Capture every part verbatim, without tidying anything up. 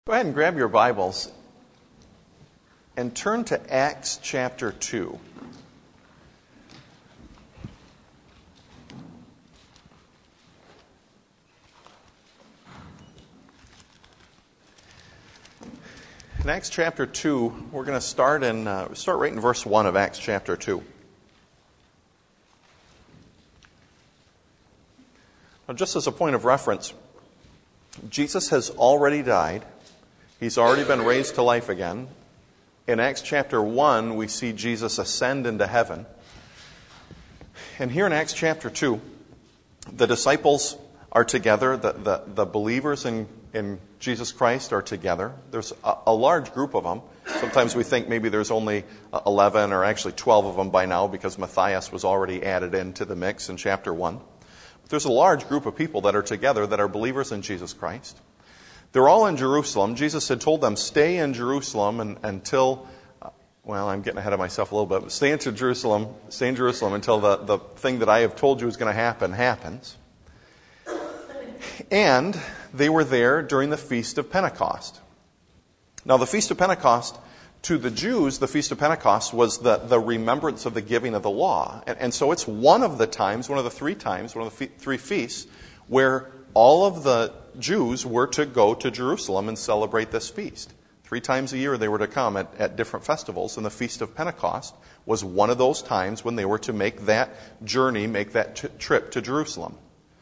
Go ahead and grab your Bibles and turn to Acts chapter two. In Acts chapter two, we're going to start in uh, start right in verse one of Acts chapter two. Now, just as a point of reference, Jesus has already died. He's already been raised to life again. In Acts chapter one, we see Jesus ascend into heaven. And here in Acts chapter two, the disciples are together. The, the, the believers in, in Jesus Christ are together. There's a, a large group of them. Sometimes we think maybe there's only eleven or actually twelve of them by now because Matthias was already added into the mix in chapter one. But there's a large group of people that are together that are believers in Jesus Christ. They're all in Jerusalem. Jesus had told them, stay in Jerusalem and, until, uh, well, I'm getting ahead of myself a little bit, but stay in Jerusalem, stay in Jerusalem until the, the thing that I have told you is going to happen happens. And they were there during the Feast of Pentecost. Now, the Feast of Pentecost, to the Jews, the Feast of Pentecost was the, the remembrance of the giving of the law. And, and so it's one of the times, one of the three times, one of the fe- three feasts, where all of the Jews were to go to Jerusalem and celebrate this feast. Three times a year they were to come at, at different festivals, and the Feast of Pentecost was one of those times when they were to make that journey, make that t- trip to Jerusalem.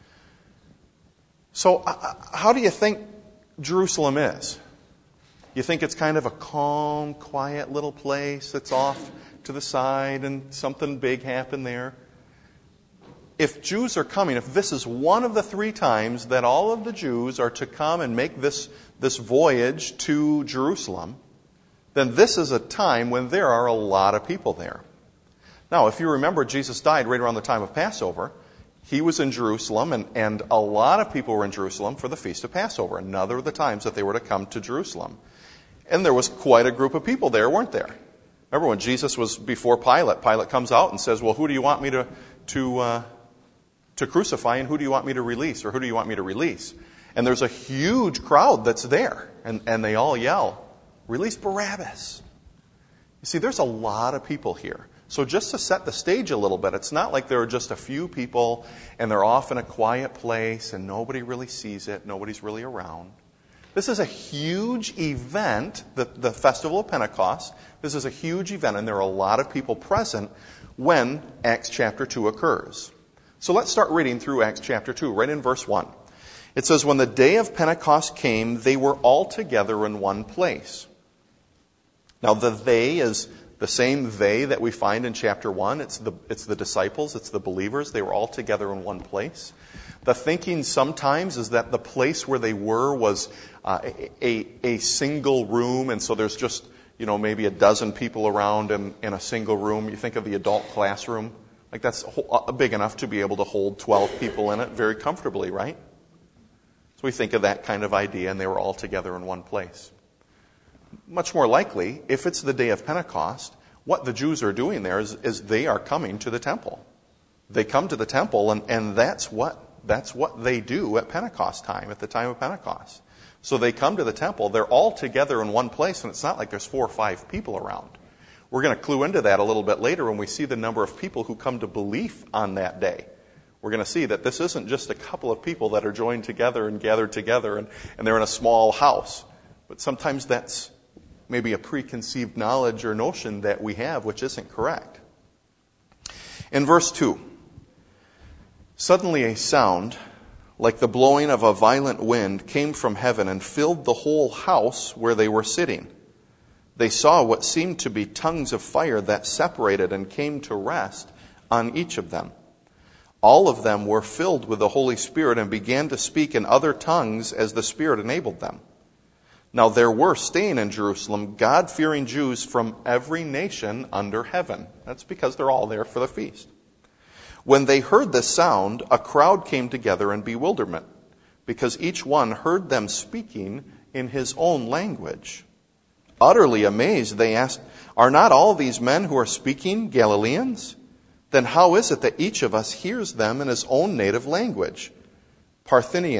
So uh, how do you think Jerusalem is? You think it's kind of a calm, quiet little place that's off to the side and something big happened there? If Jews are coming, if this is one of the three times that all of the Jews are to come and make this, this voyage to Jerusalem, then this is a time when there are a lot of people there. Now, if you remember, Jesus died right around the time of Passover. He was in Jerusalem, and, and a lot of people were in Jerusalem for the Feast of Passover, another of the times that they were to come to Jerusalem. And there was quite a group of people there, weren't there? Remember when Jesus was before Pilate, Pilate comes out and says, well, who do you want me to... to uh, to crucify, and who do you want me to release, or who do you want me to release? And there's a huge crowd that's there, and, and they all yell, release Barabbas. You see, there's a lot of people here. So just to set the stage a little bit, it's not like there are just a few people, and they're off in a quiet place, and nobody really sees it, nobody's really around. This is a huge event, the, the Festival of Pentecost. This is a huge event, and there are a lot of people present when Acts chapter two occurs. So let's start reading through Acts chapter two, right in verse one. It says, when the day of Pentecost came, they were all together in one place. Now the they is the same they that we find in chapter one. It's the, it's the disciples, it's the believers. They were all together in one place. The thinking sometimes is that the place where they were was uh, a, a, a single room, and so there's just, you know, maybe a dozen people around in, in a single room. You think of the adult classroom. Like that's big enough to be able to hold twelve people in it very comfortably, right? So we think of that kind of idea, and they were all together in one place. Much more likely, if it's the day of Pentecost, what the Jews are doing there is, is they are coming to the temple. They come to the temple, and, and that's what that's what they do at Pentecost time, at the time of Pentecost. So they come to the temple. They're all together in one place, and it's not like there's four or five people around. We're going to clue into that a little bit later when we see the number of people who come to belief on that day. We're going to see that this isn't just a couple of people that are joined together and gathered together and, and they're in a small house. But sometimes that's maybe a preconceived knowledge or notion that we have, which isn't correct. In verse two, suddenly a sound like the blowing of a violent wind came from heaven and filled the whole house where they were sitting. They saw what seemed to be tongues of fire that separated and came to rest on each of them. All of them were filled with the Holy Spirit and began to speak in other tongues as the Spirit enabled them. Now there were staying in Jerusalem God-fearing Jews from every nation under heaven. That's because they're all there for the feast. When they heard this sound, a crowd came together in bewilderment, because each one heard them speaking in his own language. Utterly amazed, they asked, are not all these men who are speaking Galileans? Then how is it that each of us hears them in his own native language? Parthians,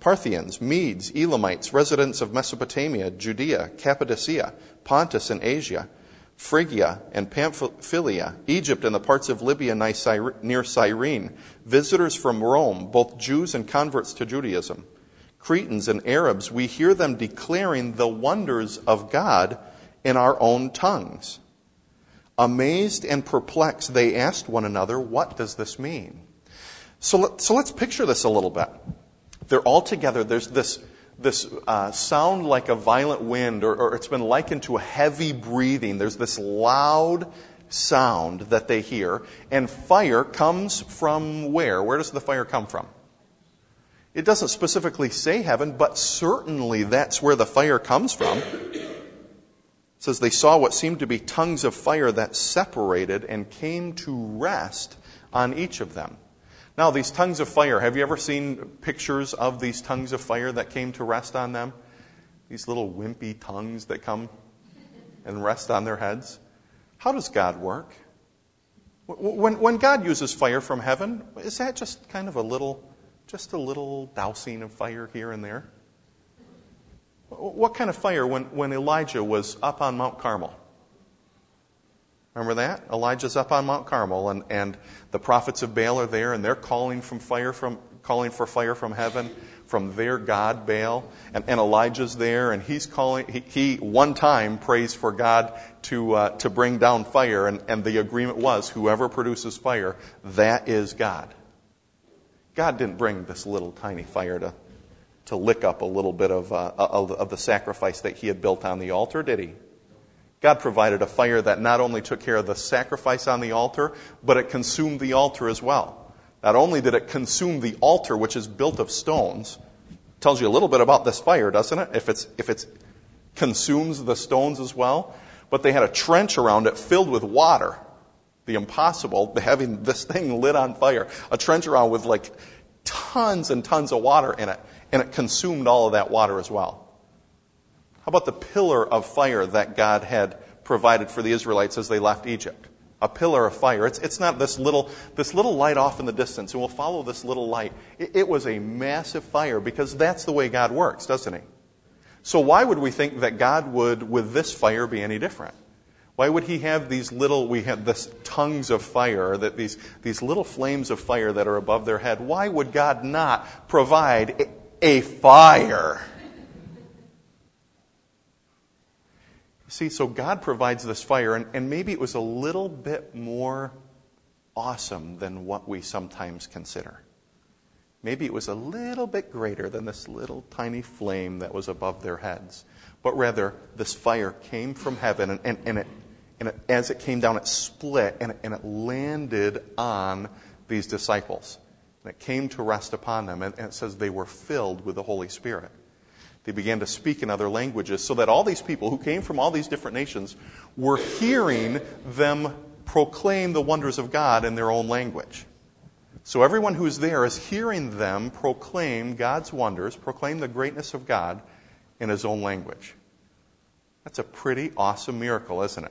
Parthians, Medes, Elamites, residents of Mesopotamia, Judea, Cappadocia, Pontus and Asia, Phrygia and Pamphylia, Egypt and the parts of Libya near Cyrene, visitors from Rome, both Jews and converts to Judaism, Cretans and Arabs, we hear them declaring the wonders of God in our own tongues. Amazed and perplexed, they asked one another, what does this mean? So, let, so let's picture this a little bit. They're all together. There's this, this uh, sound like a violent wind, or, or it's been likened to a heavy breathing. There's this loud sound that they hear. And fire comes from where? Where does the fire come from? It doesn't specifically say heaven, but certainly that's where the fire comes from. It says they saw what seemed to be tongues of fire that separated and came to rest on each of them. Now, these tongues of fire, have you ever seen pictures of these tongues of fire that came to rest on them? These little wimpy tongues that come and rest on their heads. How does God work? When, when God uses fire from heaven, is that just kind of a little, just a little dousing of fire here and there? What kind of fire when, when Elijah was up on Mount Carmel? Remember that? Elijah's up on Mount Carmel, and, and the prophets of Baal are there, and they're calling from fire from calling for fire from heaven, from their god Baal. And, and Elijah's there, and he's calling. He, he one time prays for God to uh, to bring down fire, and, and the agreement was, whoever produces fire, that is God. God didn't bring this little tiny fire to to lick up a little bit of uh, of, of the sacrifice that he had built on the altar, did he? God provided a fire that not only took care of the sacrifice on the altar, but it consumed the altar as well. Not only did it consume the altar, which is built of stones, tells you a little bit about this fire, doesn't it? If it's if it's consumes the stones as well, but they had a trench around it filled with water. The impossible, having this thing lit on fire, a trench around with like tons and tons of water in it, and it consumed all of that water as well. How about the pillar of fire that God had provided for the Israelites as they left Egypt? A pillar of fire. It's, it's not this little, this little light off in the distance, and we'll follow this little light. It, it was a massive fire, because that's the way God works, doesn't he? So why would we think that God would, with this fire, be any different? Why would he have these little, we have this tongues of fire, that these, these little flames of fire that are above their head? Why would God not provide a, a fire? See, so God provides this fire, and, and maybe it was a little bit more awesome than what we sometimes consider. Maybe it was a little bit greater than this little tiny flame that was above their heads. But rather, this fire came from heaven, and, and, and, it, and it, as it came down, it split, and it, and it landed on these disciples. And it came to rest upon them, and, and it says they were filled with the Holy Spirit. They began to speak in other languages, so that all these people who came from all these different nations were hearing them proclaim the wonders of God in their own language. So everyone who's there is hearing them proclaim God's wonders, proclaim the greatness of God in his own language. That's a pretty awesome miracle, isn't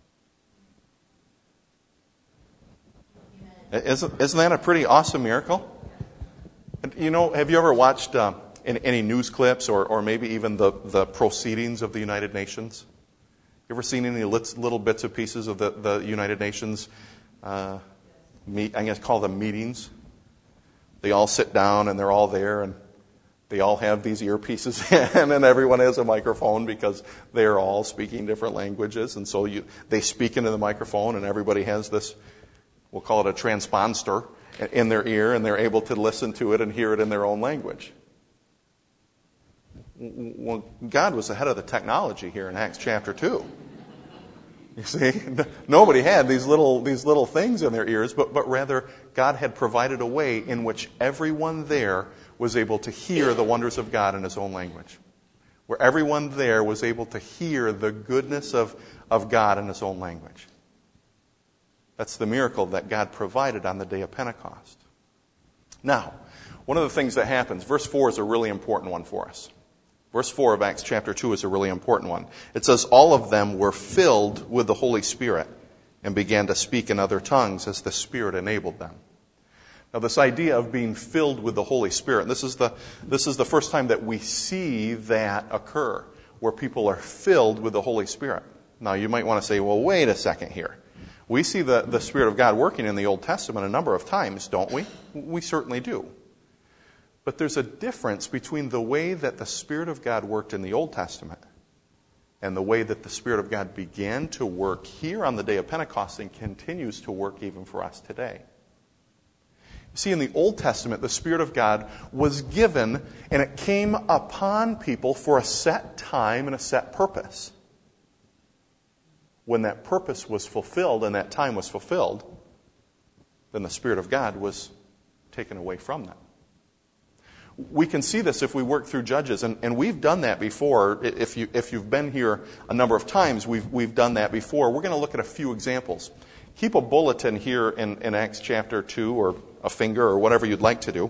it? Isn't, isn't that a pretty awesome miracle? And, you know, have you ever watched Uh, In any news clips, or, or maybe even the, the proceedings of the United Nations? You ever seen any little bits and pieces of the, the United Nations, uh, meet, I'm going to call them meetings? They all sit down, and they're all there, and they all have these earpieces in, and everyone has a microphone, because they're all speaking different languages. And so you, they speak into the microphone, and everybody has this, we'll call it a transponder, in their ear, and they're able to listen to it and hear it in their own language. Well, God was ahead of the technology here in Acts chapter two. You see, nobody had these little these little things in their ears, but, but rather God had provided a way in which everyone there was able to hear the wonders of God in his own language. Where everyone there was able to hear the goodness of, of God in his own language. That's the miracle that God provided on the day of Pentecost. Now, one of the things that happens, verse four is a really important one for us. Verse four of Acts chapter two is a really important one. It says, all of them were filled with the Holy Spirit and began to speak in other tongues as the Spirit enabled them. Now, this idea of being filled with the Holy Spirit, this is the, this is the first time that we see that occur, where people are filled with the Holy Spirit. Now, you might want to say, well, wait a second here. We see the, the Spirit of God working in the Old Testament a number of times, don't we? We certainly do. But there's a difference between the way that the Spirit of God worked in the Old Testament and the way that the Spirit of God began to work here on the day of Pentecost and continues to work even for us today. You see, in the Old Testament, the Spirit of God was given and it came upon people for a set time and a set purpose. When that purpose was fulfilled and that time was fulfilled, then the Spirit of God was taken away from them. We can see this if we work through Judges, and, and we've done that before. If, you, if you've been here a number of times, we've, we've done that before. We're going to look at a few examples. Keep a bulletin here in, in Acts chapter two, or a finger, or whatever you'd like to do.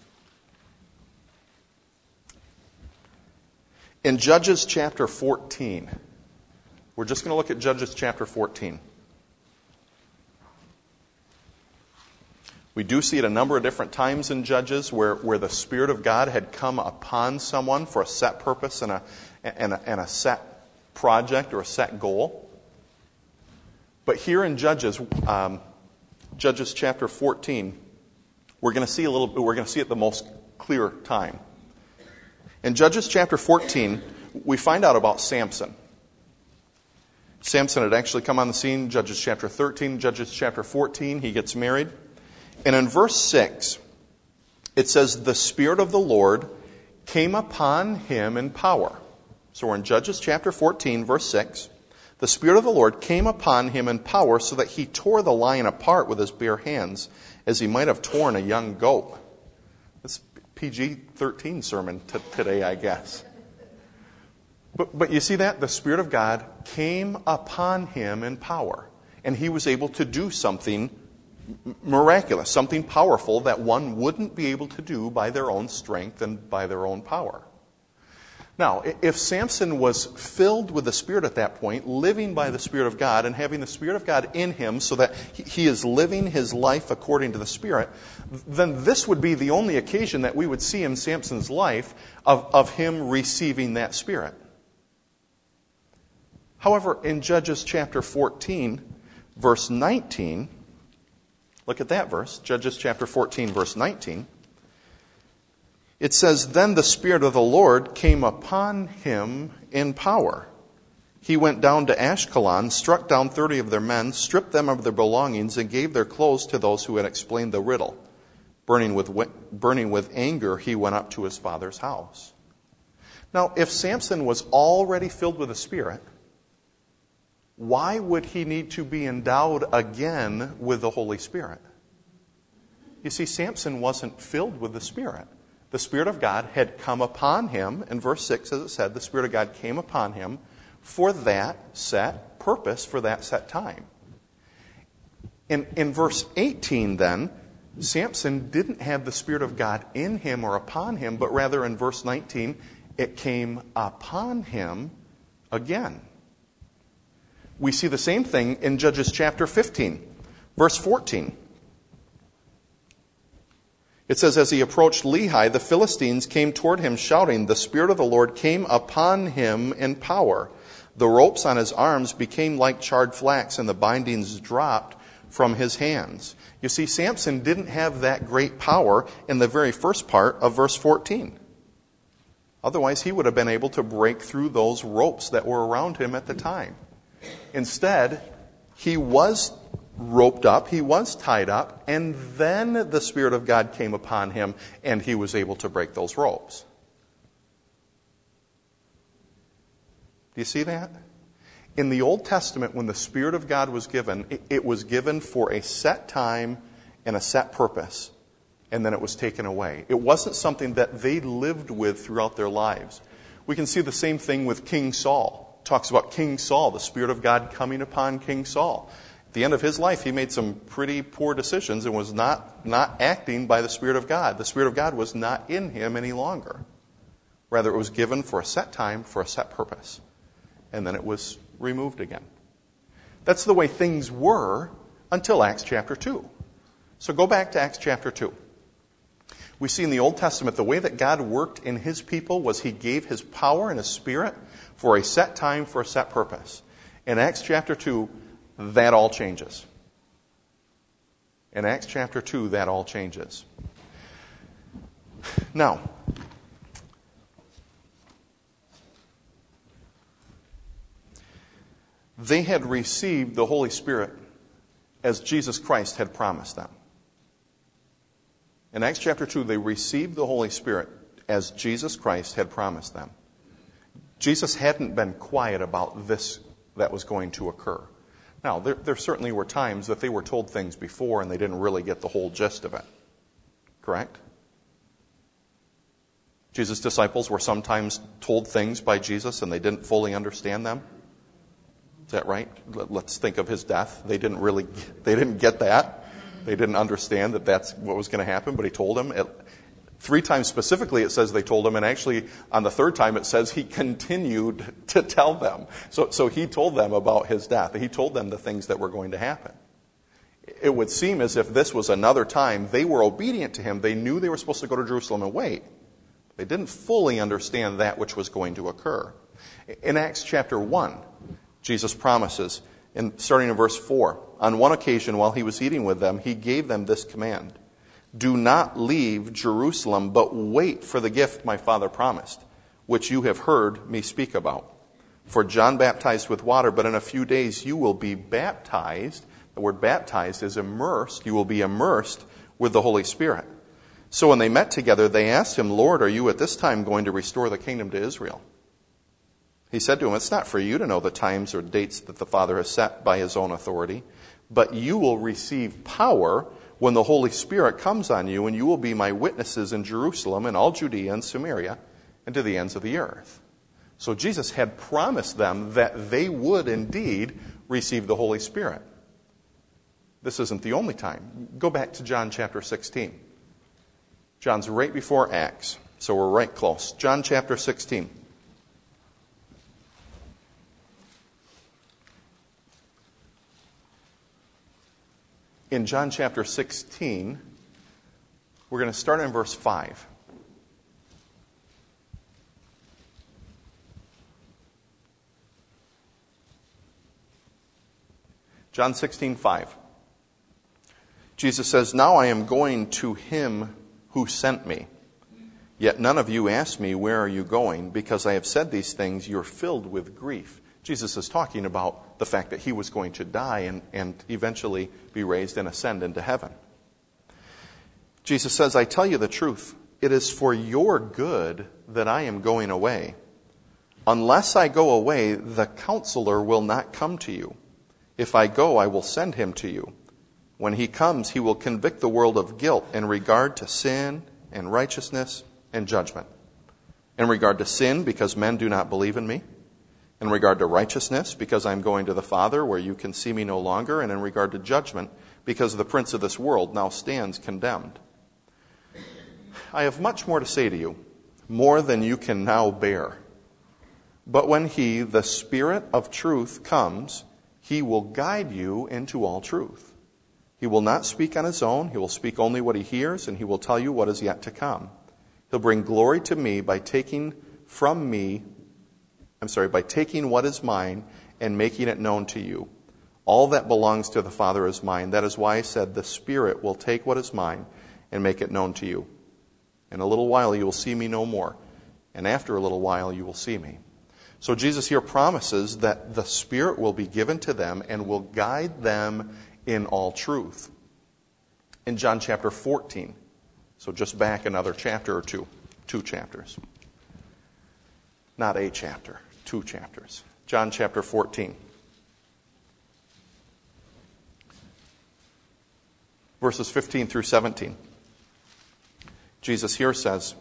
In Judges chapter fourteen, we're just going to look at Judges chapter fourteen. We do see it a number of different times in Judges where, where the Spirit of God had come upon someone for a set purpose and a, and a, and a set project or a set goal. But here in Judges, um, Judges chapter fourteen, we're going to see a little. We're going to see it the most clear time. In Judges chapter fourteen, we find out about Samson. Samson had actually come on the scene. Judges chapter thirteen, Judges chapter fourteen, he gets married. And in verse six, it says, the Spirit of the Lord came upon him in power. So we're in Judges chapter fourteen, verse six. The Spirit of the Lord came upon him in power so that he tore the lion apart with his bare hands as he might have torn a young goat. That's P G thirteen sermon t- today, I guess. But, but you see that? The Spirit of God came upon him in power. And he was able to do something miraculous, something powerful that one wouldn't be able to do by their own strength and by their own power. Now, if Samson was filled with the Spirit at that point, living by the Spirit of God and having the Spirit of God in him so that he is living his life according to the Spirit, then this would be the only occasion that we would see in Samson's life of, of him receiving that Spirit. However, in Judges chapter fourteen, verse nineteen, look at that verse, Judges chapter fourteen, verse nineteen. It says, then the Spirit of the Lord came upon him in power. He went down to Ashkelon, struck down thirty of their men, stripped them of their belongings, and gave their clothes to those who had explained the riddle. Burning with, burning with anger, he went up to his father's house. Now, if Samson was already filled with the Spirit, why would he need to be endowed again with the Holy Spirit? You see, Samson wasn't filled with the Spirit. The Spirit of God had come upon him. In verse six, as it said, the Spirit of God came upon him for that set purpose, for that set time. In, in verse eighteen, then, Samson didn't have the Spirit of God in him or upon him, but rather in verse nineteen, it came upon him again. We see the same thing in Judges chapter fifteen, verse fourteen. It says, as he approached Lehi, the Philistines came toward him shouting, the Spirit of the Lord came upon him in power. The ropes on his arms became like charred flax, and the bindings dropped from his hands. You see, Samson didn't have that great power in the very first part of verse fourteen. Otherwise, he would have been able to break through those ropes that were around him at the time. Instead, he was roped up, he was tied up, and then the Spirit of God came upon him, and he was able to break those ropes. Do you see that? In the Old Testament, when the Spirit of God was given, it, it was given for a set time and a set purpose, and then it was taken away. It wasn't something that they lived with throughout their lives. We can see the same thing with King Saul. It talks about King Saul, the Spirit of God coming upon King Saul. At the end of his life, he made some pretty poor decisions and was not, not acting by the Spirit of God. The Spirit of God was not in him any longer. Rather, it was given for a set time, for a set purpose. And then it was removed again. That's the way things were until Acts chapter two. So go back to Acts chapter two. We see in the Old Testament the way that God worked in his people was he gave his power and his spirit for a set time, for a set purpose. In Acts chapter two, that all changes. In Acts chapter two, that all changes. Now, they had received the Holy Spirit as Jesus Christ had promised them. In Acts chapter two, they received the Holy Spirit as Jesus Christ had promised them. Jesus hadn't been quiet about this that was going to occur. Now, there, there certainly were times that they were told things before and they didn't really get the whole gist of it. Correct? Jesus' disciples were sometimes told things by Jesus and they didn't fully understand them. Is that right? Let's think of his death. They didn't really, they didn't get that. They didn't understand that that's what was going to happen, but he told them. It, three times specifically it says they told him, and actually on the third time it says he continued to tell them. So, so he told them about his death. He told them the things that were going to happen. It would seem as if this was another time they were obedient to him. They knew they were supposed to go to Jerusalem and wait. They didn't fully understand that which was going to occur. In Acts chapter one, Jesus promises, in, starting in verse four, on one occasion while he was eating with them, he gave them this command: do not leave Jerusalem, but wait for the gift my Father promised, which you have heard me speak about. For John baptized with water, but in a few days you will be baptized. The word baptized is immersed. You will be immersed with the Holy Spirit. So when they met together, they asked him, Lord, are you at this time going to restore the kingdom to Israel? He said to him, it's not for you to know the times or dates that the Father has set by his own authority, but you will receive power when the Holy Spirit comes on you, and you will be my witnesses in Jerusalem and all Judea and Samaria and to the ends of the earth. So Jesus had promised them that they would indeed receive the Holy Spirit. This isn't the only time. Go back to John chapter sixteen. John's right before Acts, so we're right close. John chapter sixteen. In John chapter sixteen, we're going to start in verse five. John sixteen, five. Jesus says, now I am going to him who sent me. Yet none of you ask me, where are you going? Because I have said these things, you're filled with grief. Jesus is talking about the fact that he was going to die and, and eventually be raised and ascend into heaven. Jesus says, I tell you the truth. It is for your good that I am going away. Unless I go away, the Counselor will not come to you. If I go, I will send him to you. When he comes, he will convict the world of guilt in regard to sin and righteousness and judgment. In regard to sin, because men do not believe in me. In regard to righteousness, because I'm going to the Father where you can see me no longer. And in regard to judgment, because the prince of this world now stands condemned. I have much more to say to you, more than you can now bear. But when he, the Spirit of truth, comes, he will guide you into all truth. He will not speak on his own. He will speak only what he hears, and he will tell you what is yet to come. He'll bring glory to me by taking from me, I'm sorry, by taking what is mine and making it known to you. All that belongs to the Father is mine. That is why I said the Spirit will take what is mine and make it known to you. In a little while you will see me no more, and after a little while you will see me. So Jesus here promises that the Spirit will be given to them and will guide them in all truth. In John chapter fourteen, so just back another chapter or two, two chapters. Not a chapter, two chapters. John chapter fourteen. Verses fifteen through seventeen. Jesus here says,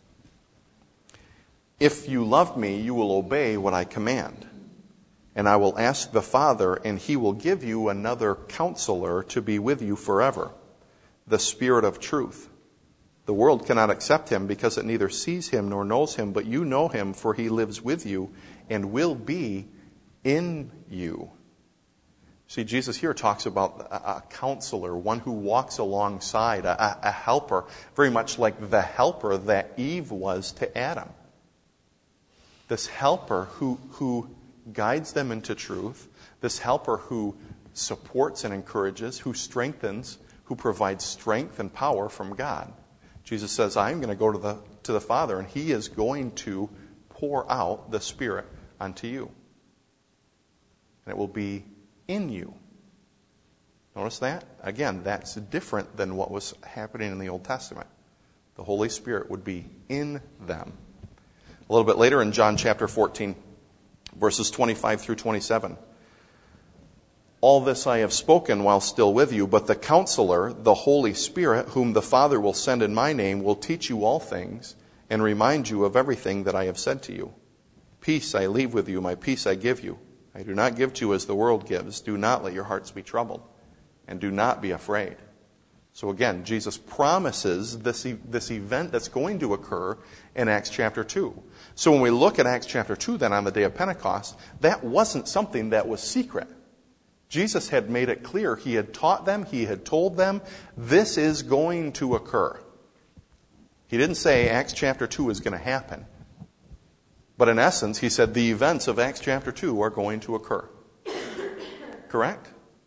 if you love me, you will obey what I command. And I will ask the Father, and he will give you another counselor to be with you forever, the Spirit of truth. The world cannot accept him because it neither sees him nor knows him, but you know him, for he lives with you and will be in you. See, Jesus here talks about a, a counselor, one who walks alongside, a, a helper, very much like the helper that Eve was to Adam. This helper who, who guides them into truth, this helper who supports and encourages, who strengthens, who provides strength and power from God. Jesus says, I'm going to go to the, to the Father, and He is going to pour out the Spirit unto you. And it will be in you. Notice that? Again, that's different than what was happening in the Old Testament. The Holy Spirit would be in them. A little bit later in John chapter fourteen, verses twenty-five through twenty-seven. All this I have spoken while still with you, but the Counselor, the Holy Spirit, whom the Father will send in my name, will teach you all things and remind you of everything that I have said to you. Peace I leave with you, my peace I give you. I do not give to you as the world gives. Do not let your hearts be troubled, and do not be afraid. So again, Jesus promises this, e- this event that's going to occur in Acts chapter two. So when we look at Acts chapter two, then on the day of Pentecost, that wasn't something that was secret. Jesus had made it clear. He had taught them. He had told them, this is going to occur. He didn't say Acts chapter two is going to happen. But in essence, he said the events of Acts chapter two are going to occur. Correct?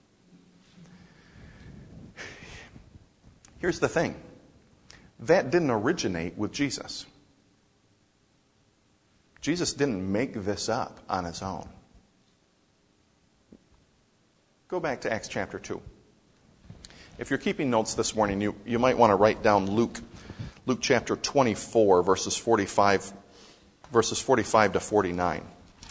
Here's the thing. That didn't originate with Jesus. Jesus didn't make this up on his own. Go back to Acts chapter two. If you're keeping notes this morning, you, you might want to write down Luke, Luke chapter twenty-four, verses forty-five verses forty-five to forty-nine.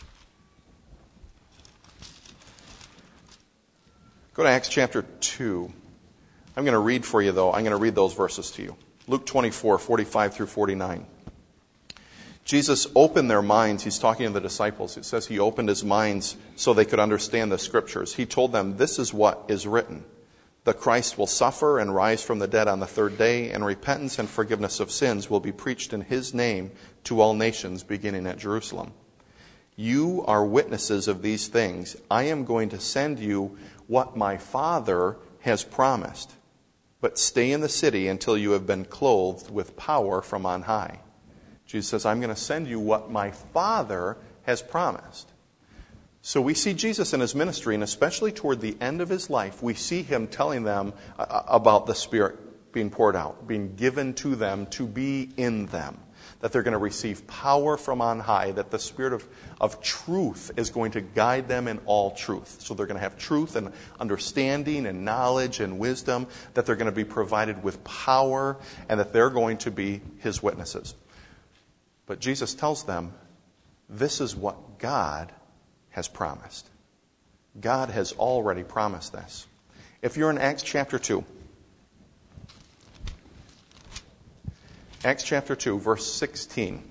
Go to Acts chapter two. I'm going to read for you, though. I'm going to read those verses to you. Luke twenty-four, forty-five through forty-nine. Jesus opened their minds. He's talking to the disciples. It says he opened his minds so they could understand the Scriptures. He told them, this is what is written. The Christ will suffer and rise from the dead on the third day, and repentance and forgiveness of sins will be preached in his name to all nations, beginning at Jerusalem. You are witnesses of these things. I am going to send you what my Father has promised. But stay in the city until you have been clothed with power from on high. Jesus says, I'm going to send you what my Father has promised. So we see Jesus in his ministry, and especially toward the end of his life, we see him telling them about the Spirit being poured out, being given to them to be in them, that they're going to receive power from on high, that the Spirit of, of truth is going to guide them in all truth. So they're going to have truth and understanding and knowledge and wisdom, that they're going to be provided with power, and that they're going to be his witnesses. But Jesus tells them, this is what God has promised. God has already promised this. If you're in Acts chapter two, Acts chapter two, verse sixteen.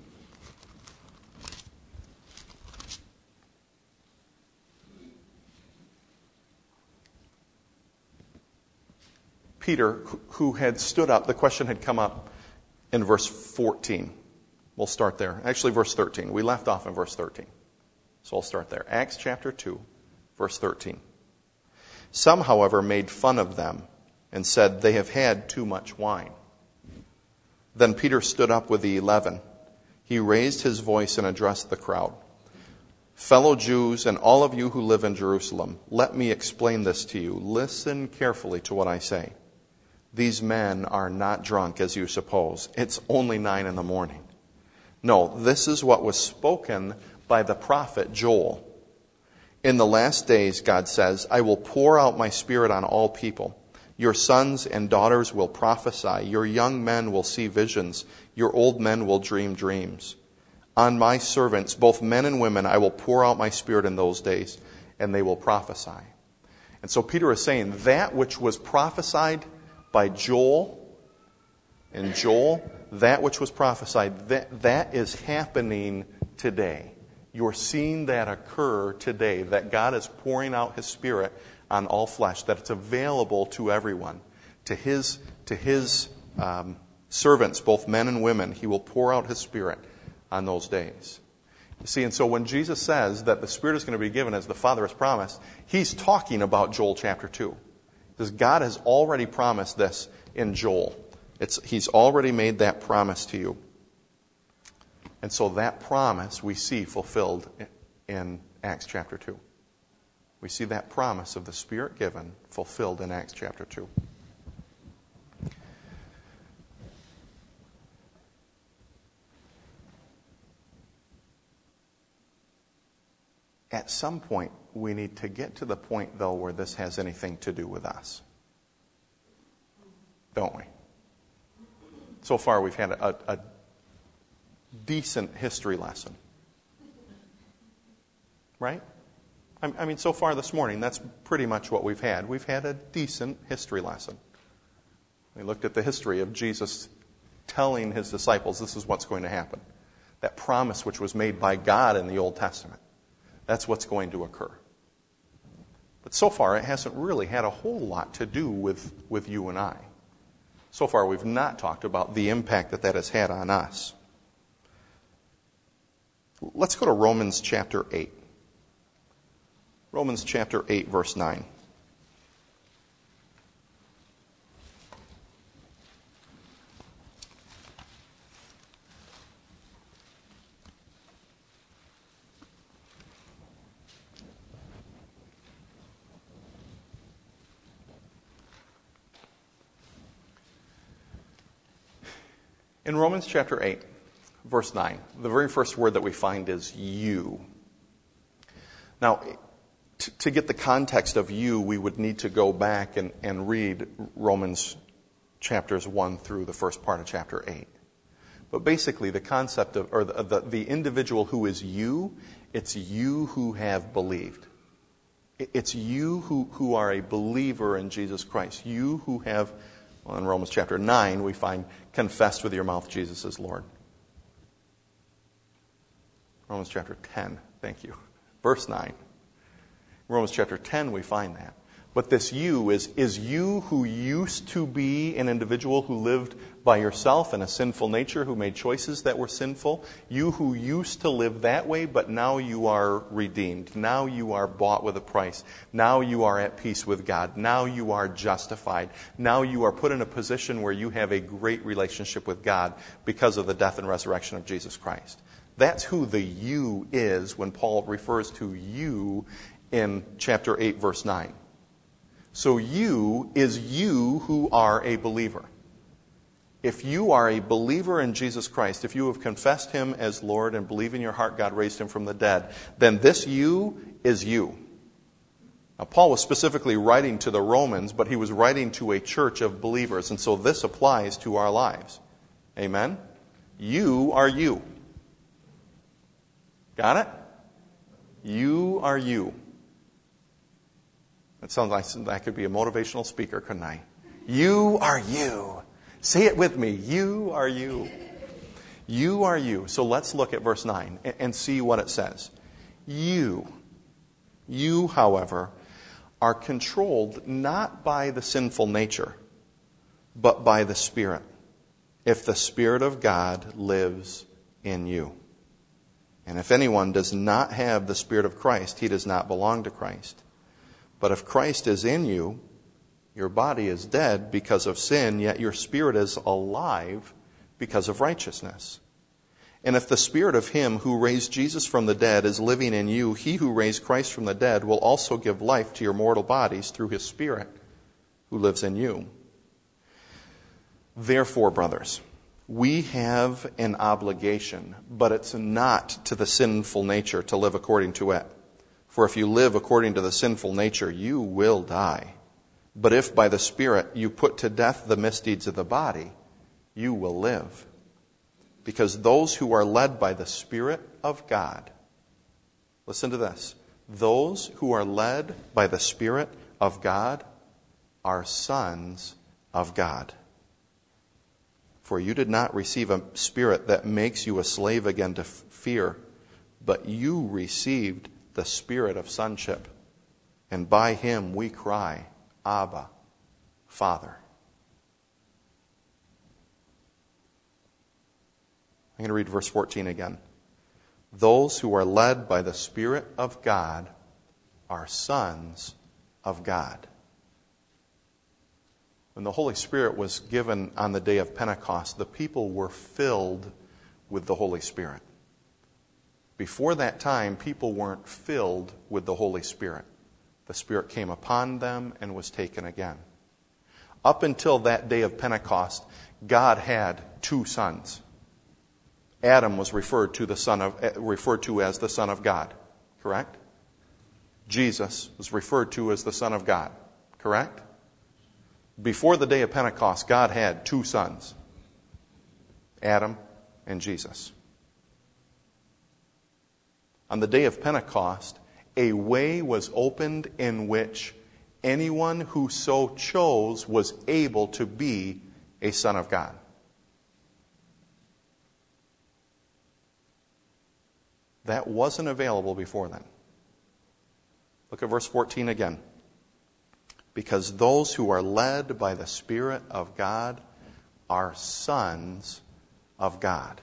Peter, who had stood up, the question had come up in verse fourteen. We'll start there. Actually, verse thirteen. We left off in verse thirteen. So I'll start there. Acts chapter two, verse thirteen. Some, however, made fun of them and said, they have had too much wine. Then Peter stood up with the eleven. He raised his voice and addressed the crowd. Fellow Jews and all of you who live in Jerusalem, let me explain this to you. Listen carefully to what I say. These men are not drunk as you suppose. It's only nine in the morning. No, this is what was spoken by the prophet Joel. In the last days, God says, I will pour out my Spirit on all people. Your sons and daughters will prophesy. Your young men will see visions. Your old men will dream dreams. On my servants, both men and women, I will pour out my Spirit in those days, and they will prophesy. And so Peter is saying that which was prophesied by Joel, and Joel, that which was prophesied, that, that is happening today. You're seeing that occur today, that God is pouring out his Spirit on all flesh, that it's available to everyone. To his, to his um, servants, both men and women, he will pour out his Spirit on those days. See, and so when Jesus says that the Spirit is going to be given as the Father has promised, he's talking about Joel chapter two. Because God has already promised this in Joel. It's, he's already made that promise to you. And so that promise we see fulfilled in Acts chapter two. We see that promise of the Spirit given fulfilled in Acts chapter two. At some point, we need to get to the point, though, where this has anything to do with us. Don't we? So far, we've had a, a decent history lesson. Right? I, I mean, so far this morning, that's pretty much what we've had. We've had a decent history lesson. We looked at the history of Jesus telling his disciples this is what's going to happen. That promise which was made by God in the Old Testament. That's what's going to occur. But so far, it hasn't really had a whole lot to do with, with you and I. So far, we've not talked about the impact that that has had on us. Let's go to Romans chapter eight. Romans chapter eight, verse nine. In Romans chapter eight, verse nine, the very first word that we find is you. Now, t- to get the context of you, we would need to go back and, and read Romans chapters one through the first part of chapter eight. But basically, the concept of, or the, the, the individual who is you, it's you who have believed. It's you who, who are a believer in Jesus Christ. You who have, well, in Romans chapter nine, we find confessed with your mouth Jesus is Lord. Romans chapter ten, thank you. Verse nine. Romans chapter ten, we find that. But this you is, is you who used to be an individual who lived by yourself in a sinful nature, who made choices that were sinful. You who used to live that way, but now you are redeemed. Now you are bought with a price. Now you are at peace with God. Now you are justified. Now you are put in a position where you have a great relationship with God because of the death and resurrection of Jesus Christ. That's who the you is when Paul refers to you in chapter eight, verse nine. So you is you who are a believer. If you are a believer in Jesus Christ, if you have confessed him as Lord and believe in your heart God raised him from the dead, then this you is you. Now, Paul was specifically writing to the Romans, but he was writing to a church of believers, and so this applies to our lives. Amen? You are you. Got it? You are you. That sounds like I could be a motivational speaker, couldn't I? You are you. Say it with me. You are you. You are you. So let's look at verse nine and see what it says. You, you, however, are controlled not by the sinful nature, but by the Spirit, if the Spirit of God lives in you. And if anyone does not have the Spirit of Christ, he does not belong to Christ. But if Christ is in you, your body is dead because of sin, yet your spirit is alive because of righteousness. And if the Spirit of him who raised Jesus from the dead is living in you, he who raised Christ from the dead will also give life to your mortal bodies through his Spirit who lives in you. Therefore, brothers, we have an obligation, but it's not to the sinful nature to live according to it. For if you live according to the sinful nature, you will die. But if by the Spirit you put to death the misdeeds of the body, you will live. Because those who are led by the Spirit of God, listen to this, those who are led by the Spirit of God are sons of God. For you did not receive a spirit that makes you a slave again to fear, but you received the Spirit of sonship, and by him we cry, Abba, Father. I'm going to read verse fourteen again. Those who are led by the Spirit of God are sons of God. When the Holy Spirit was given on the day of Pentecost, the people were filled with the Holy Spirit. Before that time, people weren't filled with the Holy Spirit. The Spirit came upon them and was taken again. Up until that day of Pentecost, God had two sons. Adam was referred to the son of referred to as the Son of God, correct? Jesus was referred to as the Son of God, correct? Before the day of Pentecost, God had two sons, Adam and Jesus. On the day of Pentecost, a way was opened in which anyone who so chose was able to be a son of God. That wasn't available before then. Look at verse fourteen again. Because those who are led by the Spirit of God are sons of God.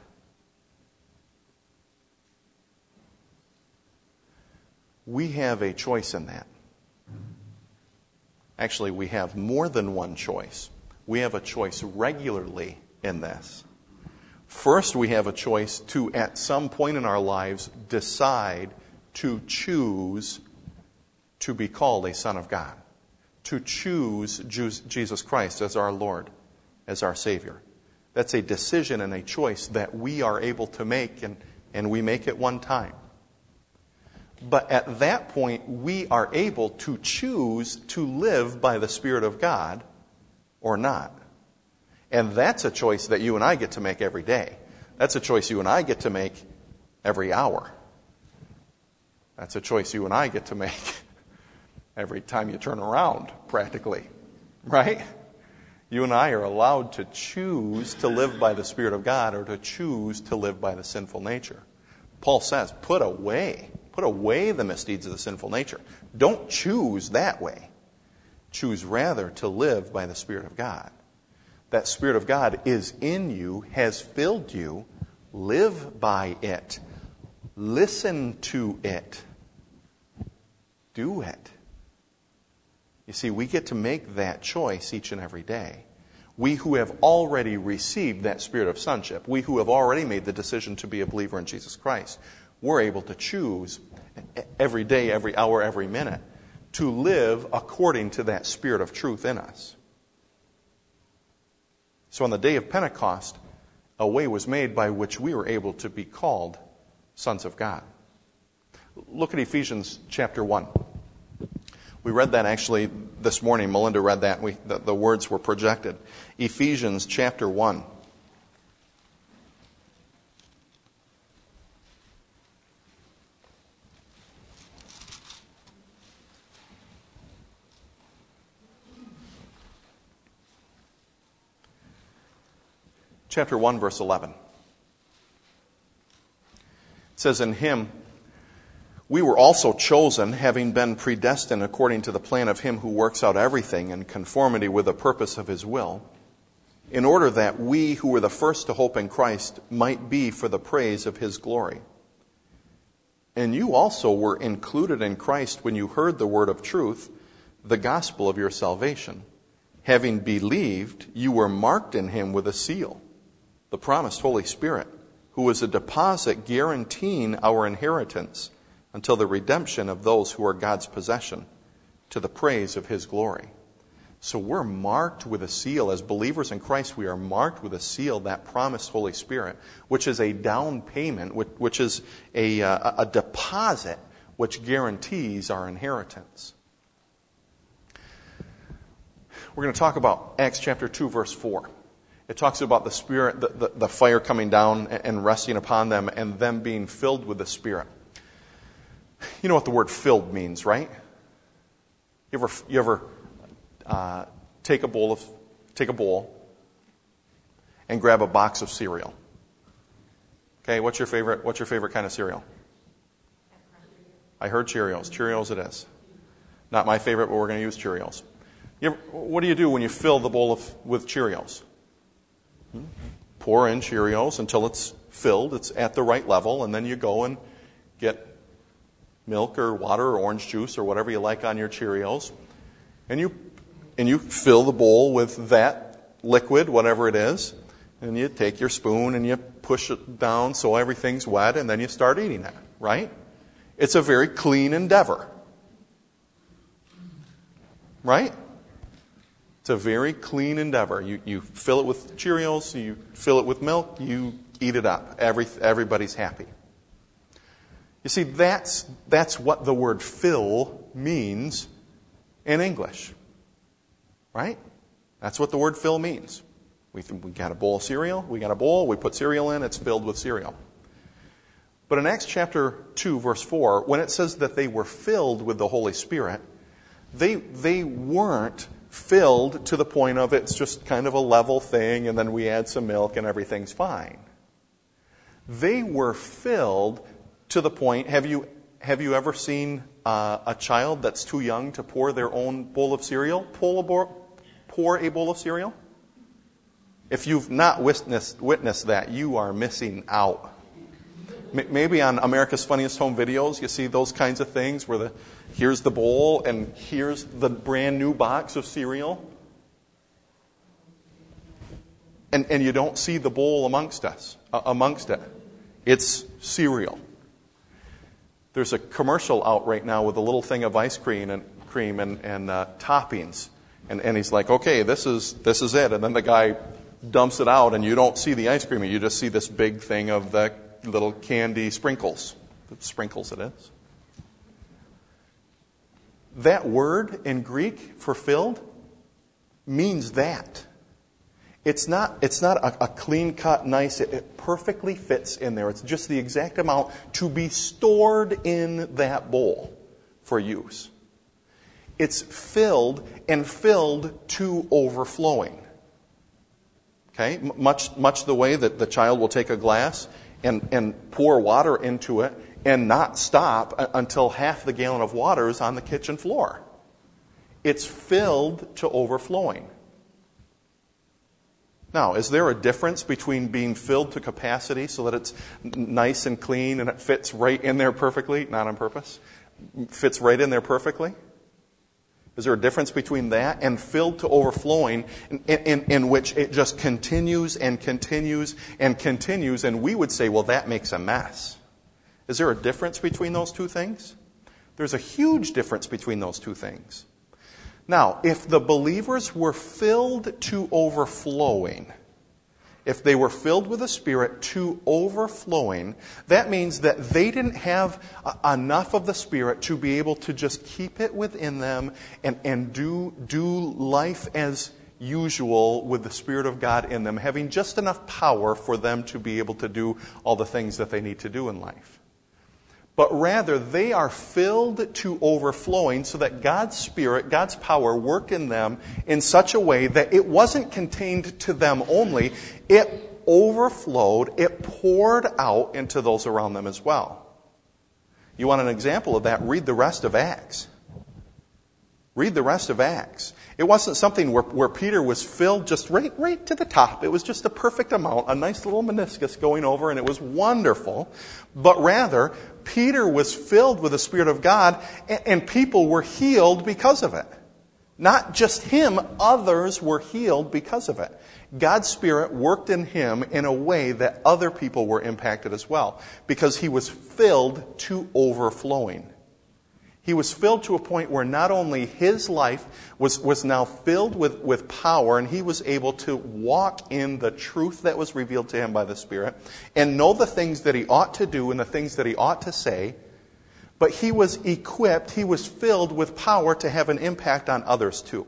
We have a choice in that. Actually, we have more than one choice. We have a choice regularly in this. First, we have a choice to, at some point in our lives, decide to choose to be called a son of God. To choose Jesus Christ as our Lord, as our Savior. That's a decision and a choice that we are able to make, and, and we make it one time. But at that point, we are able to choose to live by the Spirit of God or not. And that's a choice that you and I get to make every day. That's a choice you and I get to make every hour. That's a choice you and I get to make every time you turn around, practically. Right? You and I are allowed to choose to live by the Spirit of God or to choose to live by the sinful nature. Paul says, put away, put away the misdeeds of the sinful nature. Don't choose that way. Choose rather to live by the Spirit of God. That Spirit of God is in you, has filled you. Live by it. Listen to it. Do it. You see, we get to make that choice each and every day. We who have already received that spirit of sonship, we who have already made the decision to be a believer in Jesus Christ, we're able to choose every day, every hour, every minute to live according to that spirit of truth in us. So on the day of Pentecost, a way was made by which we were able to be called sons of God. Look at Ephesians chapter one. We read that actually this morning. Melinda read that. We, the, the words were projected. Ephesians chapter one. Chapter one, verse eleven. It says, in him we were also chosen, having been predestined according to the plan of him who works out everything in conformity with the purpose of his will, in order that we who were the first to hope in Christ might be for the praise of his glory. And you also were included in Christ when you heard the word of truth, the gospel of your salvation. Having believed, you were marked in him with a seal, the promised Holy Spirit, who is a deposit guaranteeing our inheritance until the redemption of those who are God's possession, to the praise of his glory. So we're marked with a seal. As believers in Christ, we are marked with a seal, that promised Holy Spirit, which is a down payment, which is a, a deposit which guarantees our inheritance. We're going to talk about Acts chapter two, verse four. It talks about the Spirit, the, the, the fire coming down and resting upon them, and them being filled with the Spirit. You know what the word filled means, right? You ever, you ever uh, take a bowl of, take a bowl and grab a box of cereal? Okay, what's your favorite? What's your favorite kind of cereal? I heard Cheerios. Cheerios it is. Not my favorite, but we're going to use Cheerios. You ever, what do you do when you fill the bowl of, with Cheerios? Hmm? pour in Cheerios until it's filled, it's at the right level, and then you go and get milk or water or orange juice or whatever you like on your Cheerios, and you and you fill the bowl with that liquid, whatever it is, and you take your spoon and you push it down so everything's wet, and then you start eating it, right? It's a very clean endeavor. Right? It's a very clean endeavor. You you fill it with Cheerios, you fill it with milk, you eat it up. Every everybody's happy. You see, that's that's what the word fill means in English. Right? That's what the word fill means. We we got a bowl of cereal, we got a bowl, we put cereal in, it's filled with cereal. But in Acts chapter two, verse four, when it says that they were filled with the Holy Spirit, They they weren't filled to the point of it's just kind of a level thing and then we add some milk and everything's fine. They were filled to the point, have you have you ever seen uh, a child that's too young to pour their own bowl of cereal? Pour a bowl, pour a bowl of cereal? If you've not witnessed, witnessed that, you are missing out. Maybe on America's Funniest Home Videos, you see those kinds of things where the here's the bowl and here's the brand new box of cereal. And and you don't see the bowl amongst us, uh, amongst it. It's cereal. There's a commercial out right now with a little thing of ice cream and cream and, and uh, toppings. And, and he's like, okay, this is this is it. And then the guy dumps it out and you don't see the ice cream. You just see this big thing of the little candy sprinkles. Sprinkles it is. That word in Greek for filled means that. It's not, it's not a, a clean-cut, nice, it, it perfectly fits in there. It's just the exact amount to be stored in that bowl for use. It's filled and filled to overflowing. Okay? M- much, much the way that the child will take a glass and, and pour water into it and not stop until half the gallon of water is on the kitchen floor. It's filled to overflowing. Now, is there a difference between being filled to capacity so that it's nice and clean and it fits right in there perfectly, not on purpose, fits right in there perfectly? Is there a difference between that and filled to overflowing in, in, in which it just continues and continues and continues, and we would say, well, that makes a mess. Is there a difference between those two things? There's a huge difference between those two things. Now, if the believers were filled to overflowing, if they were filled with the Spirit to overflowing, that means that they didn't have enough of the Spirit to be able to just keep it within them and, and do, do life as usual with the Spirit of God in them, having just enough power for them to be able to do all the things that they need to do in life. But rather, they are filled to overflowing so that God's Spirit, God's power worked in them in such a way that it wasn't contained to them only. It overflowed, it poured out into those around them as well. You want an example of that? Read the rest of Acts. Read the rest of Acts. It wasn't something where, where Peter was filled just right, right to the top. It was just a perfect amount, a nice little meniscus going over, and it was wonderful. But rather, Peter was filled with the Spirit of God, and, and people were healed because of it. Not just him, others were healed because of it. God's Spirit worked in him in a way that other people were impacted as well, because he was filled to overflowing. He was filled to a point where not only his life was, was now filled with, with power, and he was able to walk in the truth that was revealed to him by the Spirit, and know the things that he ought to do and the things that he ought to say, but he was equipped, he was filled with power to have an impact on others too.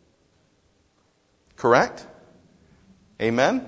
Correct? Amen?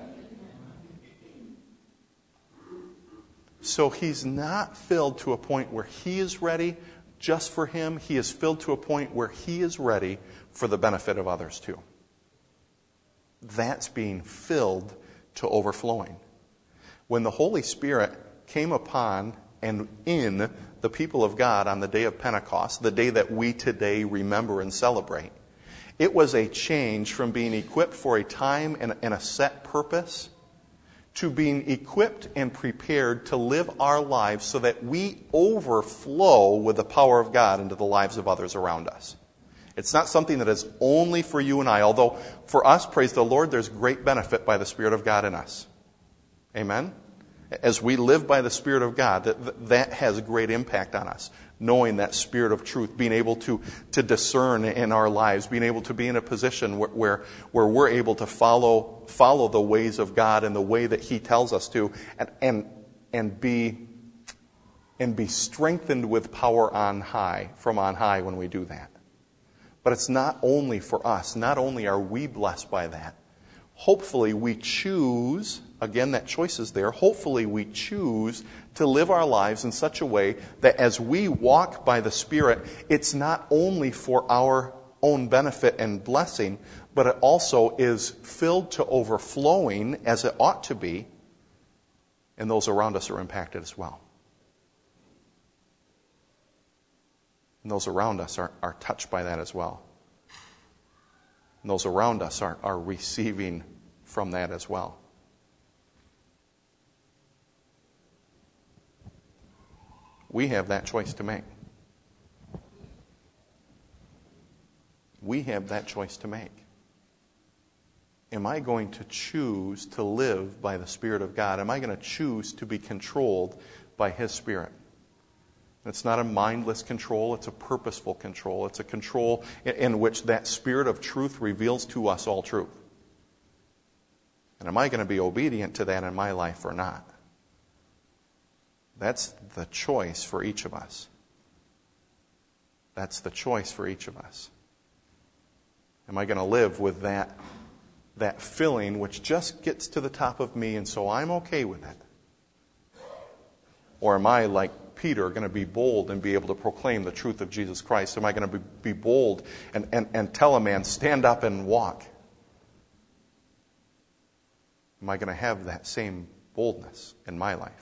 So he's not filled to a point where he is ready just for him. He is filled to a point where he is ready for the benefit of others too. That's being filled to overflowing. When the Holy Spirit came upon and in the people of God on the day of Pentecost, the day that we today remember and celebrate, it was a change from being equipped for a time and a set purpose to being equipped and prepared to live our lives so that we overflow with the power of God into the lives of others around us. It's not something that is only for you and I, although for us, praise the Lord, there's great benefit by the Spirit of God in us. Amen? As we live by the Spirit of God, that, that has great impact on us. Knowing that Spirit of truth, being able to, to discern in our lives, being able to be in a position where, where, where we're able to follow, follow the ways of God in the way that He tells us to, and, and, and be, and be strengthened with power on high, from on high when we do that. But it's not only for us. Not only are we blessed by that. Hopefully we choose, again that choice is there, hopefully we choose to live our lives in such a way that as we walk by the Spirit, it's not only for our own benefit and blessing, but it also is filled to overflowing as it ought to be, and those around us are impacted as well. And those around us are, are touched by that as well. And those around us are, are receiving from that as well. We have that choice to make. We have that choice to make. Am I going to choose to live by the Spirit of God? Am I going to choose to be controlled by His Spirit? It's not a mindless control, it's a purposeful control. It's a control in which that Spirit of truth reveals to us all truth. And am I going to be obedient to that in my life or not? That's the choice for each of us. That's the choice for each of us. Am I going to live with that, that filling which just gets to the top of me and so I'm okay with it? Or am I, like Peter, going to be bold and be able to proclaim the truth of Jesus Christ? Am I going to be, be bold and, and, and tell a man, stand up and walk? Am I going to have that same boldness in my life?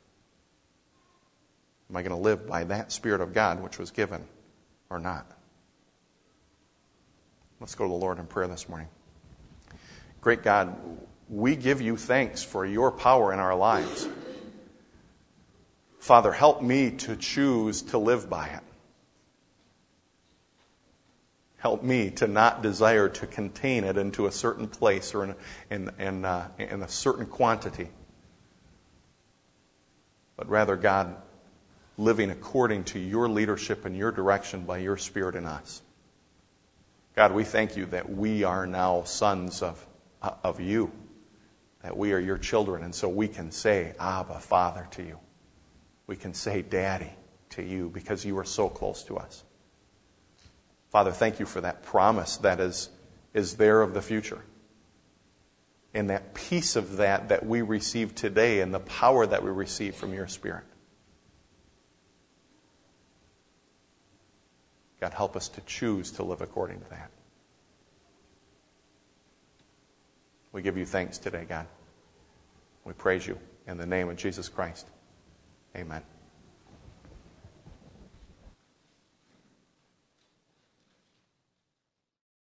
Am I going to live by that Spirit of God which was given or not? Let's go to the Lord in prayer this morning. Great God, we give you thanks for your power in our lives. Father, help me to choose to live by it. Help me to not desire to contain it into a certain place or in, in, in, uh, in a certain quantity. But rather, God, living according to your leadership and your direction by your Spirit in us. God, we thank you that we are now sons of, uh, of you, that we are your children, and so we can say, Abba, Father, to you. We can say, Daddy, to you, because you are so close to us. Father, thank you for that promise that is, is there of the future. And that piece of that that we receive today and the power that we receive from your Spirit. God, help us to choose to live according to that. We give you thanks today, God. We praise you in the name of Jesus Christ. Amen.